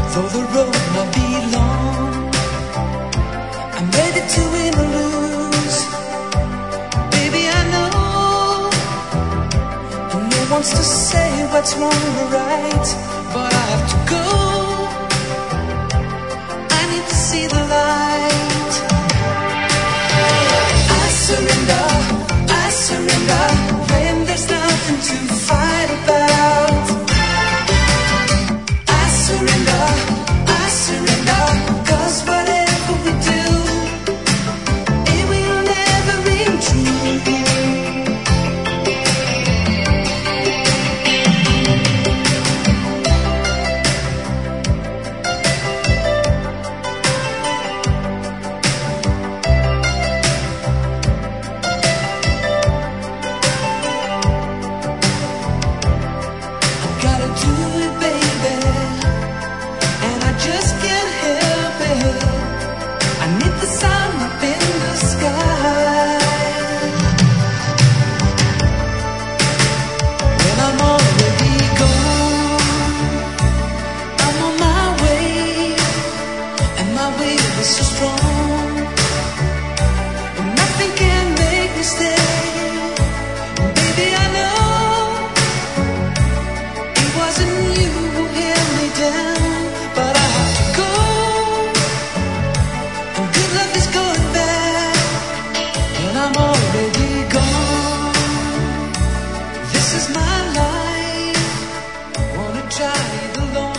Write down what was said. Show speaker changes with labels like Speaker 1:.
Speaker 1: Though the road might be long, I'm ready to win or lose. Baby, I know no one's to say what's wrong or right, but I have to go. I need to see the light. I surrender when there's nothing to fight about. I surrender, 'cause whatever we do, it will never ring true. So strong, and nothing can make me stay. Baby, I know it wasn't you who held me down, but I have to go. And good luck is going back when I'm already gone. This is my life, wanna try it alone.